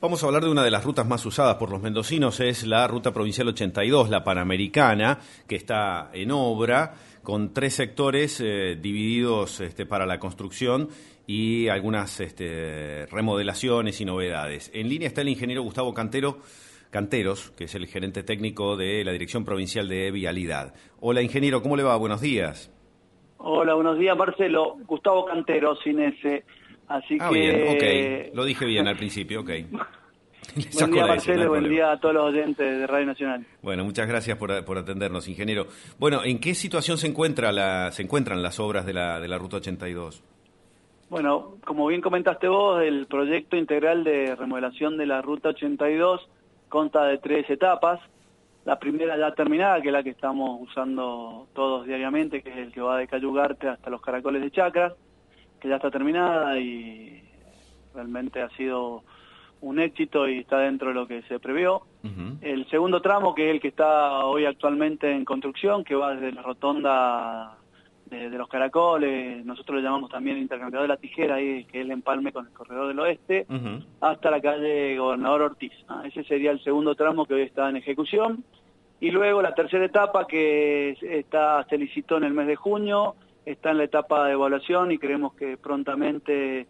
Vamos a hablar de una de las rutas más usadas por los mendocinos, es la Ruta Provincial 82, la Panamericana, que está en obra, con 3 sectores divididos para la construcción y algunas remodelaciones y novedades. En línea está el ingeniero Gustavo Canteros, que es el gerente técnico de la Dirección Provincial de Vialidad. Hola, ingeniero, ¿cómo le va? Buenos días. Hola, buenos días, Marcelo. Gustavo Canteros, sin ese. Así que... bien, ok. Lo dije bien al principio, ok. Buen día, Marcelo, buen día a todos los oyentes de Radio Nacional. Bueno, muchas gracias por atendernos, ingeniero. Bueno, ¿en qué situación se encuentran las obras de la Ruta 82? Bueno, como bien comentaste vos, el proyecto integral de remodelación de la Ruta 82 consta de 3 etapas. La primera ya terminada, que es la que estamos usando todos diariamente, que es el que va de Calle Ugarte hasta los Caracoles de Chacras, que ya está terminada y realmente ha sido un éxito y está dentro de lo que se previó. Uh-huh. El segundo tramo, que es el que está hoy actualmente en construcción, que va desde la rotonda de los Caracoles, nosotros le llamamos también intercambiador de la Tijera, ahí, que es el empalme con el corredor del oeste, uh-huh, hasta la calle Gobernador Ortiz. Ese sería el segundo tramo que hoy está en ejecución. Y luego la tercera etapa, que se licitó en el mes de junio, está en la etapa de evaluación y creemos que prontamente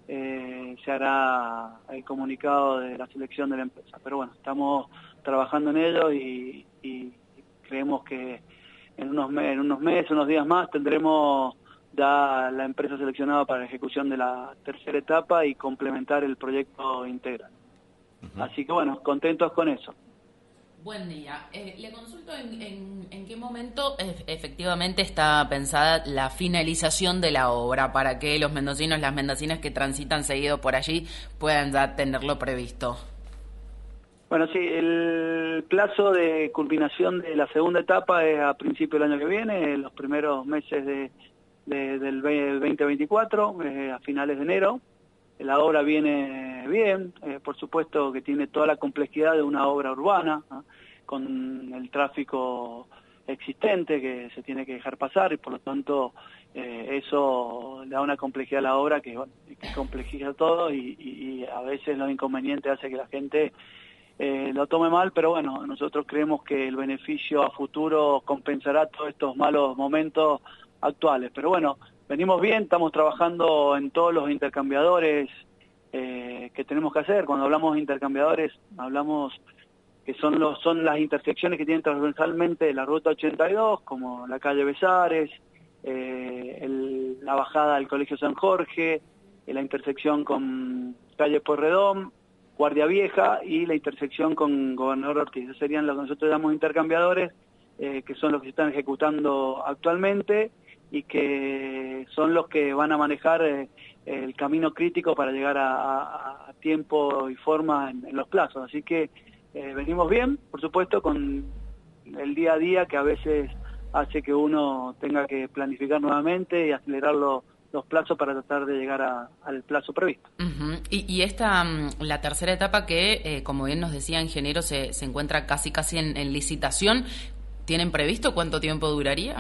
se hará el comunicado de la selección de la empresa. Pero bueno, estamos trabajando en ello y creemos que en unos meses, unos días más, tendremos ya la empresa seleccionada para la ejecución de la tercera etapa y complementar el proyecto integral. Uh-huh. Así que bueno, contentos con eso. Buen día. Le consulto en qué momento efectivamente está pensada la finalización de la obra para que los mendocinos, las mendocinas que transitan seguido por allí puedan ya tenerlo previsto. Bueno, sí, el plazo de culminación de la segunda etapa es a principios del año que viene, en los primeros meses del 2024, a finales de enero. La obra viene bien, por supuesto que tiene toda la complejidad de una obra urbana, ¿no?, con el tráfico existente que se tiene que dejar pasar y por lo tanto eso le da una complejidad a la obra que complejiza todo y a veces los inconvenientes hace que la gente lo tome mal, pero bueno, nosotros creemos que el beneficio a futuro compensará todos estos malos momentos actuales. Pero bueno, venimos bien, estamos trabajando en todos los intercambiadores que tenemos que hacer. Cuando hablamos de intercambiadores, hablamos que son las intersecciones que tienen transversalmente la Ruta 82, como la calle Besares, la bajada del Colegio San Jorge, la intersección con calle Pueyrredón, Guardia Vieja y la intersección con Gobernador Ortiz. Esos serían lo que nosotros llamamos intercambiadores, que son los que se están ejecutando actualmente y que son los que van a manejar el camino crítico para llegar a tiempo y forma en los plazos. Así que venimos bien, por supuesto, con el día a día que a veces hace que uno tenga que planificar nuevamente y acelerar los plazos para tratar de llegar al plazo previsto. Uh-huh. Y esta, la tercera etapa que, como bien nos decía ingeniero, se encuentra casi en licitación, ¿tienen previsto cuánto tiempo duraría?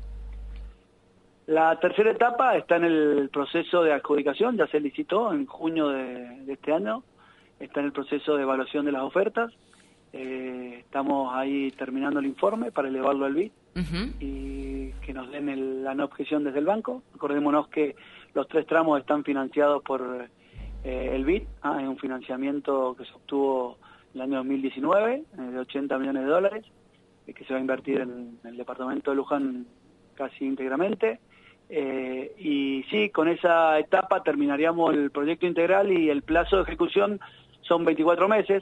La tercera etapa está en el proceso de adjudicación, ya se licitó en junio de este año, está en el proceso de evaluación de las ofertas, estamos ahí terminando el informe para elevarlo al BID, uh-huh, y que nos den la no objeción desde el banco. Acordémonos que los 3 tramos están financiados por el BID, es un financiamiento que se obtuvo en el año 2019 de $80 millones, que se va a invertir en el departamento de Luján casi íntegramente. Y sí, con esa etapa terminaríamos el proyecto integral y el plazo de ejecución son 24 meses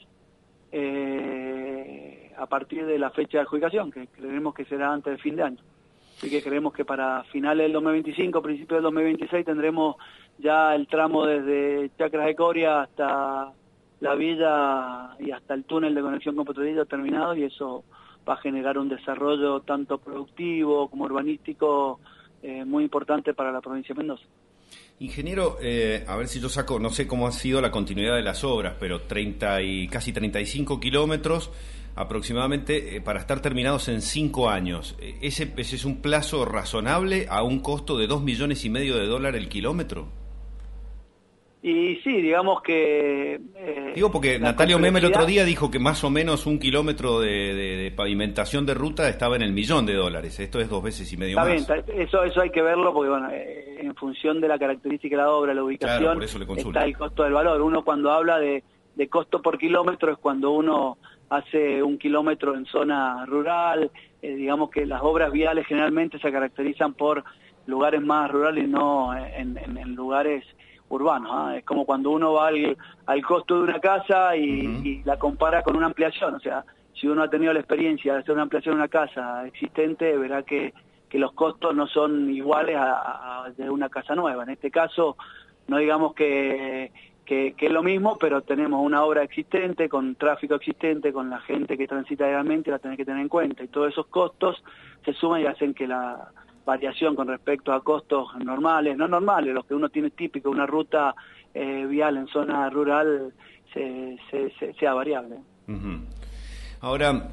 a partir de la fecha de adjudicación, que creemos que será antes del fin de año. Así que creemos que para finales del 2025, principios del 2026, tendremos ya el tramo desde Chacras de Coria hasta la villa y hasta el túnel de conexión con Potrerillo terminado, y eso va a generar un desarrollo tanto productivo como urbanístico muy importante para la provincia de Mendoza. Ingeniero, a ver si yo saco, no sé cómo ha sido la continuidad de las obras, pero casi 35 kilómetros aproximadamente para estar terminados en 5 años. ¿Ese es un plazo razonable a un costo de $2,5 millones el kilómetro? Y sí, digamos que... Digo porque Natalio Meme el otro día dijo que más o menos 1 kilómetro de pavimentación de ruta estaba en el $1.000.000. Esto es 2,5 veces más. Está bien, eso hay que verlo porque, bueno, en función de la característica de la obra, la ubicación, claro, por eso le consulto. Está el costo del valor. Uno cuando habla de costo por kilómetro es cuando uno hace 1 kilómetro en zona rural. Digamos que las obras viales generalmente se caracterizan por lugares más rurales y no en lugares urbanos. Es como cuando uno va al costo de una casa y la compara con una ampliación. O sea, si uno ha tenido la experiencia de hacer una ampliación de una casa existente, verá que los costos no son iguales a de una casa nueva. En este caso, no digamos que es lo mismo, pero tenemos una obra existente, con tráfico existente, con la gente que transita diariamente, la tenés que tener en cuenta. Y todos esos costos se suman y hacen que la variación con respecto a costos normales, no normales, los que uno tiene típico, una ruta vial en zona rural, sea variable. Ahora,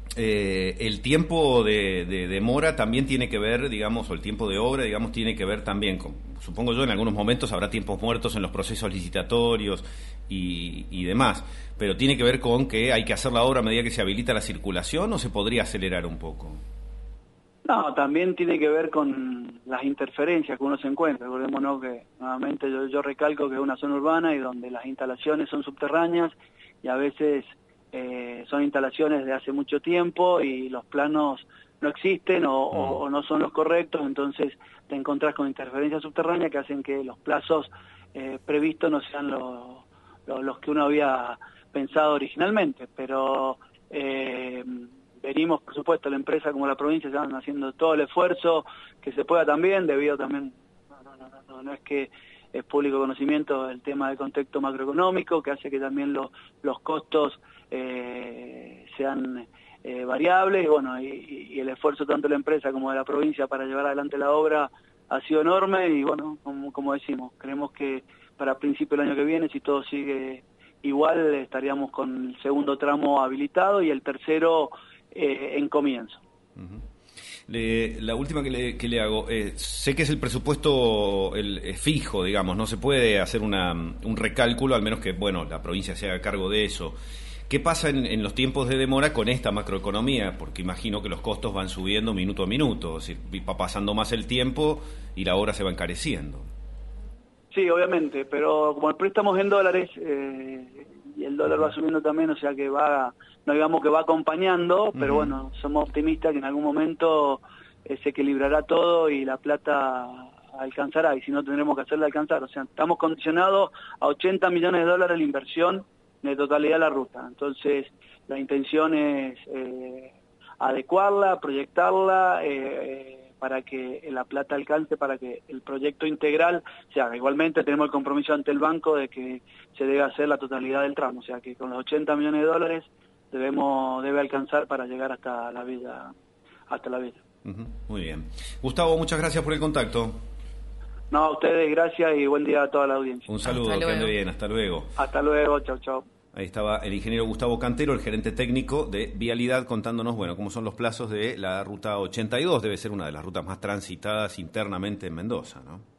el tiempo de demora también tiene que ver, digamos, o el tiempo de obra, digamos, tiene que ver también con, supongo yo, en algunos momentos habrá tiempos muertos en los procesos licitatorios y demás, pero tiene que ver con que hay que hacer la obra a medida que se habilita la circulación, ¿o se podría acelerar un poco? No, también tiene que ver con las interferencias que uno se encuentra. Recordémonos que, nuevamente, yo recalco que es una zona urbana y donde las instalaciones son subterráneas y a veces son instalaciones de hace mucho tiempo y los planos no existen o no son los correctos, entonces te encontrás con interferencias subterráneas que hacen que los plazos previstos no sean los que uno había pensado originalmente, pero venimos, por supuesto, la empresa como la provincia están haciendo todo el esfuerzo que se pueda también, debido también, no es que es público conocimiento el tema del contexto macroeconómico, que hace que también los costos sean variables, y bueno, y el esfuerzo tanto de la empresa como de la provincia para llevar adelante la obra ha sido enorme, y bueno, como decimos, creemos que para principio del año que viene, si todo sigue igual, estaríamos con el segundo tramo habilitado y el tercero en comienzo. La última que le hago, sé que es el presupuesto fijo, digamos, no se puede hacer un recálculo, al menos que, bueno, la provincia se haga cargo de eso. ¿Qué pasa en los tiempos de demora con esta macroeconomía? Porque imagino que los costos van subiendo minuto a minuto, es decir, va pasando más el tiempo y la obra se va encareciendo. Sí, obviamente, pero como el préstamo es en dólares y el dólar va subiendo también, o sea que no digamos que va acompañando, pero bueno, somos optimistas que en algún momento se equilibrará todo y la plata alcanzará, y si no tendremos que hacerla alcanzar. O sea, estamos condicionados a $80 millones la inversión de totalidad de la ruta. Entonces, la intención es adecuarla, proyectarla, para que la plata alcance, para que el proyecto integral se haga. Igualmente tenemos el compromiso ante el banco de que se debe hacer la totalidad del tramo, o sea que con los $80 millones debe alcanzar para llegar hasta la villa. Muy bien. Gustavo, muchas gracias por el contacto. No, a ustedes gracias y buen día a toda la audiencia. Un saludo, que ande bien, hasta luego. Hasta luego, chau. Ahí estaba el ingeniero Gustavo Cantero, el gerente técnico de Vialidad, contándonos, bueno, cómo son los plazos de la ruta 82, debe ser una de las rutas más transitadas internamente en Mendoza, ¿no?